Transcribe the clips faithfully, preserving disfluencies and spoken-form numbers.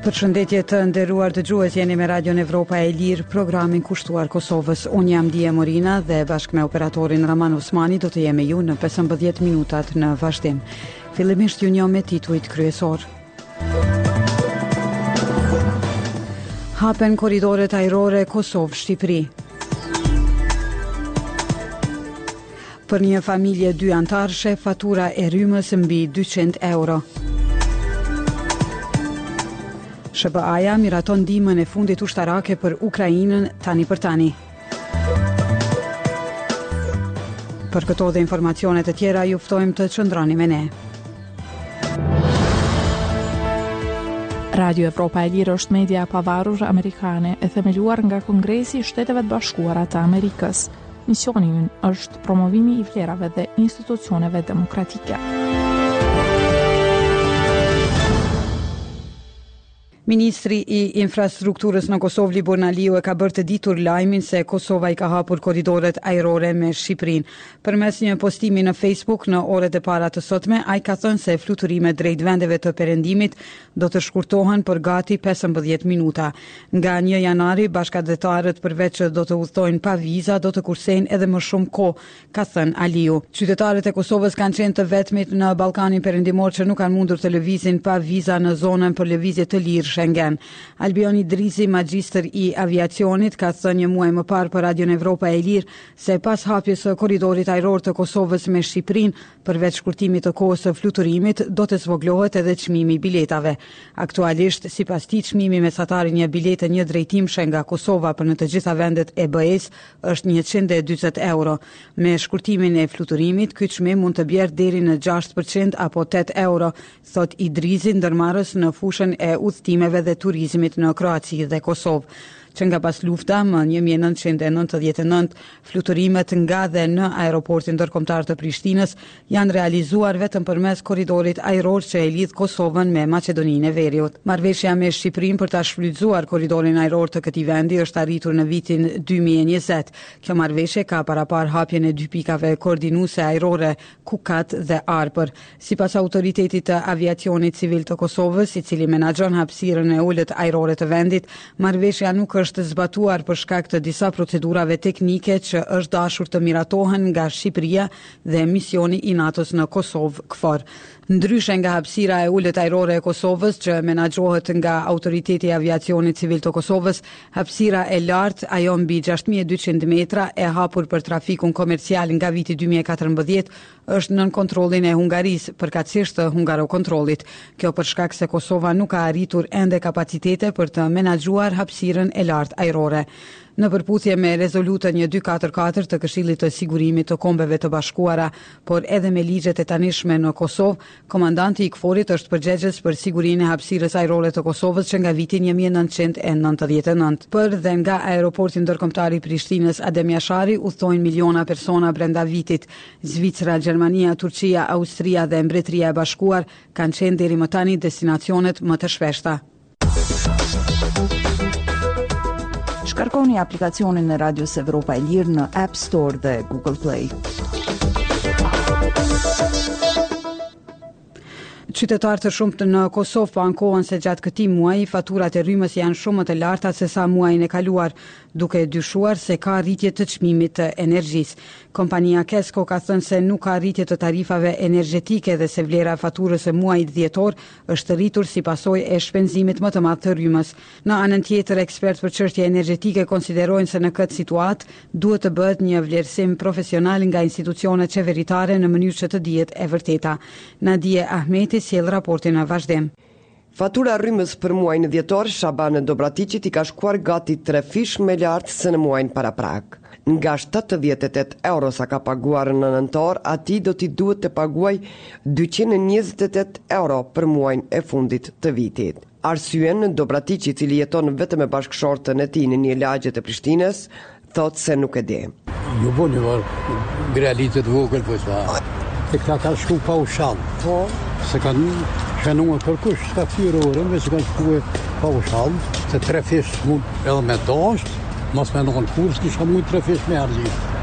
Përshëndetje të nderuar dëgjues, jeni me Radion Evropa e Lirë, programin kushtuar Kosovës. Unë jam Dije Morina dhe bashkë me operatorin Raman Osmani do të jemi ju në pesëmbëdhjetë minutat në vazhdim. Fillimisht ju njoh me titujt kryesor. Hapen korridoret ajrore Kosovë-Shqipëri. Për një familje dy antarëshe, fatura e rrymës mbi dyqind euro. Sh B A-ja miraton ndihmën e fundit ushtarake për Ukrainën tani për tani. Për këto dhe informacione të tjera ju ftojmë të qëndroni me ne. Radio Evropa e Lirë është media pavarur amerikane e themeluar nga Kongresi i Shteteve të Bashkuara të Amerikës. Misioni i ynë është promovimi i vlerave dhe institucioneve demokratike. Ministri i infrastrukturës në Kosovë, Libor Naliu, e ka bërë të ditur lajmin se Kosova i ka hapur korridoret ajrore me Shqipërinë. Përmes një postimi në Facebook në orët e para të sotme, ai ka thënë se fluturimet drejt vendeve të perëndimit do të shkurtohen për gati pesëmbëdhjetë minuta. Nga një janari, bashkëdhetarët përveç që do të udhtojnë pa viza, do të kursejnë edhe më shumë kohë, ka thënë Aliu. Qytetarët e Kosovës kanë qenë të vetmit në Ballkanin Perëndimor që nuk kanë mundur të lëvizin pa viza në zonën për lëvizje të lirë Schengen. Albion Idrisi, magjistër i aviacionit, ka thënë një muaj më parë për Radion Evropa e Lirë se pas hapjes së korridorit ajror të Kosovës me Shqipërinë, përveç shkurtimit të kohës së fluturimit, do të zvoglohet edhe çmimi i biletave. Aktualisht, sipas tij, çmimi mesatari një bilete një drejtimshe nga Kosova për në të gjitha vendet e B E-s është njëqind e dyzet euro. Me shkurtimin e fluturimit, ky çmim mund të bjerë deri në gjashtë përqind apo tetë euro, thot Idrisi, ndërmarrës në fushën e udhëtimeve dhe turizmit në Kroaci dhe Kosovë. Që nga pas lufta më një mijë e nëntëqind e nëntëdhjetë e nëntë, fluturimet nga dhe në aeroportin ndërkombëtar të Prishtinës janë realizuar vetëm përmes korridorit ajror që e lidh Kosovën me Maqedoninë e Veriut. Marrëveshja me Shqipërinë për ta shfrytzuar korridorin ajror të këtij vendi është arritur në vitin dy mijë e njëzet. Kjo marrëveshje ka parapar hapjen e dy pikave koordinuese ajrore Kukat dhe Arpër. Sipas autoritetit të aviacionit civil të Kosovës, i cili menaxhon hapësirën e ulët ajrore të vendit, marrëveshja nuk është zbatuar për shkak të disa procedurave teknike që është dashur të miratohen nga Shqipëria dhe misioni i NATO-s në Kosovë, KFOR. Ndryshe nga hapësira e ulët ajrore e Kosovës që menaxhohet nga Autoriteti i Aviacionit Civil të Kosovës, hapësira e lartë, ajo mbi gjashtë mijë e dyqind metra, e hapur për trafikun komercial nga viti dy mijë e katërmbëdhjetë, është nën kontrollin e Hungarisë, përkatësisht të hungarokontrollit. Kjo për shkak se Kosova nuk ka arritur ende kapacitete për të menaxhuar hapësirën e lartë ajrore. Në përputhje me rezolutën një dy katër katër të Këshillit të Sigurimit të Kombeve të Bashkuara, por edhe me ligjet e tanishme në Kosovë, komandanti i KFOR-it është përgjegjës për sigurinë e hapësirës ajrore të Kosovës që nga viti një mijë e nëntëqind e nëntëdhjetë e nëntë. Për dhe nga aeroporti ndërkombëtar i Prishtinës Adem Jashari udhtojnë miliona persona brenda vitit. Zvicra, Gjermania, Turqia, Austria dhe Mbretëria e Bashkuar kanë qenë deri më tani destinacionet më të shpeshta. Shkarkoni aplikacionin e Radios Evropa e Lirë në App Store dhe Google Play. Qytetarë të shumtë në Kosovë po ankohen se gjatë këtij muaji faturat e rrymës janë shumë më të larta se sa muajin e kaluar, duke dyshuar se ka rritje të çmimit të energjisë. Kompania Kesko ka thënë se nuk ka rritje të tarifave energjetike dhe se vlera e faturës së muajit dhjetor është rritur si pasojë e shpenzimit më të madh të rrymës. Në anën tjetër, ekspertë për çështje energjetike konsiderojnë se në këtë situatë duhet të bëhet një vlerësim profesional nga institucionet qeveritare në mënyrë që të dihet e vërteta. Nadije Ahmeti sjell raportin në vazhdim. Fatura rrymës për muajin dhjetor, Shaban Dobraticit i ka shkuar gati tre fish me lartë se në muajin paraprak. Nga shtatëdhjetë e tetë euro sa ka paguar në nëntor, ati do t'i duhet të paguaj dyqind e njëzet e tetë euro për muajin e fundit të vitit. Arsyen, Dobratici, i cili jeton vetëm me bashkëshortën e tij në një lagje të Prishtinës, thotë se nuk e di. Ju bëni varë grelitet vogël po sa. Te këta ka shku pa ushall. Po, se kanë shënuar kërkush shtatë orë, me që kanë shku pa ushall, se tre fish mund edhe me dasht, mos me ndonë kur, s'kisha mujt tre fish me argjit.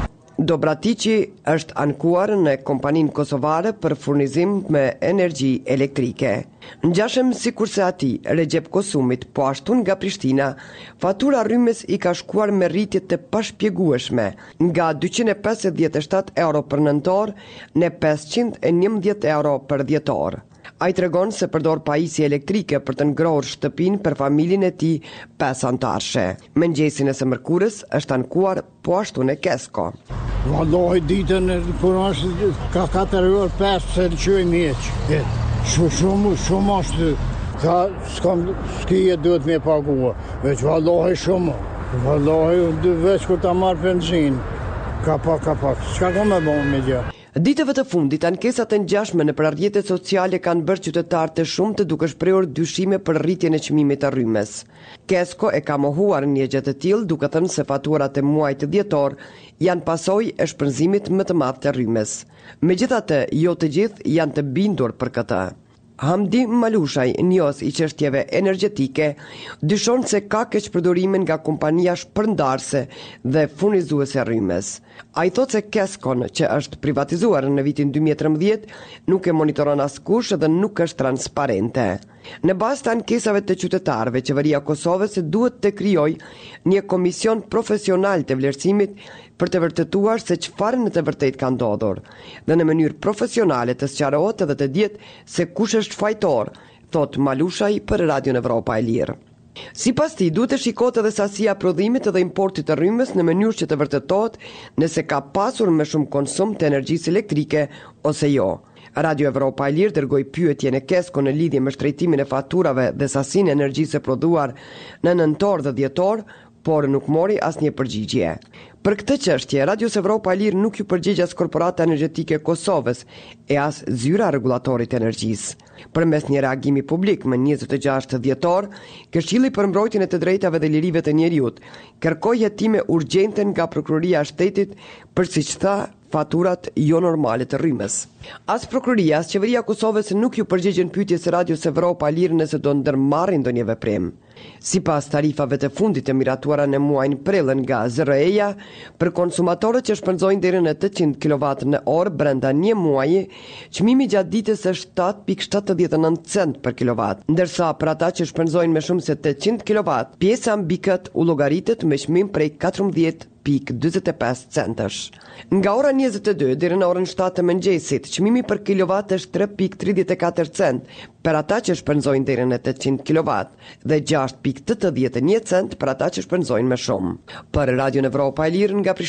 Dobratici është ankuar në kompaninë kosovare për furnizim me energji elektrike. Ngjashëm sikurse ati, Recep Kosumit, po ashtu nga Prishtina, fatura rrymes i ka shkuar me rritje të pashpjegueshme, nga dyqind e pesëdhjetë e shtatë euro për nëntor në pesëqind e njëmbëdhjetë euro për dhjetor. A i tregon se përdor pajisje elektrike për të ngrohur shtëpinë për familjen e tij pesë anëtarshe. Mëngjesin e së mërkurës është ankuar po ashtu në Kesko. Vallahi ditën kur është ka katër orë pesë se çoj mjeç. Shumë shumë shumë është ka s'kam skije duhet me pagua. Veç vallahi shumë. Vallahi dy veç kur ta marr benzinë. Ka pa ka pa. Çka ka më bën me gjë? Ditëve të fundit, ankesat e ngjashme në rrjetet sociale kanë bërë qytetarë të shumtë duke shprehur dyshime për rritjen e çmimit të rrymes. Kesko e ka mohuar një gjë të tillë, duke thënë se faturat e muajit dhjetor janë pasojë e shpenzimit më të madh të rrymes. Megjithatë, jo të gjithë janë të bindur për këtë. Hamdi Malushaj, njos i çështjeve energjetike, dyshon se ka keqpërdorimin nga kompania shpërndarëse dhe furnizuese rrymes. Ai thotë se Keskon, që është privatizuar në vitin dy mijë e trembëdhjetë, nuk e monitoron askush dhe nuk është transparente. Në bazë të ankesave të qytetarëve, qeveria e Kosovës duhet të krijojë një komision profesional të vlerësimit për të vërtetuar se çfarë në të vërtetë ka ndodhur, dhe në mënyrë profesionale të sqarohet edhe të dihet se kush është fajtor, thot Malushaj për Radion Evropa e Lirë. Sipas tij, duhet të shikohet edhe sasia prodhimit dhe importit të rrymes në mënyrë që të vërtetohet nëse ka pasur më shumë konsum të energjisë elektrike ose jo. Radio Evropa e Lirë dërgoi pyetje në Kesko në lidhje me shtrejtimin e faturave dhe sasinë e energjisë e prodhuar në nëntor dhe dhjetor, por nuk mori asnjë përgjigje. Për këtë çështje, Radio Evropa e Lirë nuk ju përgjigj as Korporata Energjetike e Kosovës e as Zyra Rregullatorit të Energjisë. Përmes një reagimi publik më njëzet e gjashtë dhjetor, Këshilli për mbrojtjen e të drejtave dhe lirive të njerëzit kërkoi hetime urgjente nga Prokuroria e Shtetit për, siç tha, faturat jo normale të rrymes. As prokuroria, as qeveria e Kosovës nuk ju përgjigjen pyetjes së Radios Evropa e Lirë nëse do ndërmarrin ndonjë veprim. Sipas tarifave të fundit të miratuara në muajin prill nga Z R E-ja, për konsumatorët që shpenzojnë deri në tetëqind kilowatt në orë brenda një muaji, çmimi gjatë ditës është shtatë pikë shtatëdhjetë e nëntë cent për kilowatt, ndërsa për ata që shpenzojnë më shumë se tetëqind kilowatt, pjesa mbi këtë u llogaritet me çmim prej katërmbëdhjetë pikë dyzet e pesë centësh. Nga ora njëzet e dy deri në orën shtatë të mëngjesit, çmimi për kilowatt është tre pikë tridhjetë e katër cent për ata që shpenzojnë deri në tetëqind kilowatt dhe gjashtë pikë tetëdhjetë e një cent për ata që shpenzojnë më shumë. Për Radion Evropa e Lirë nga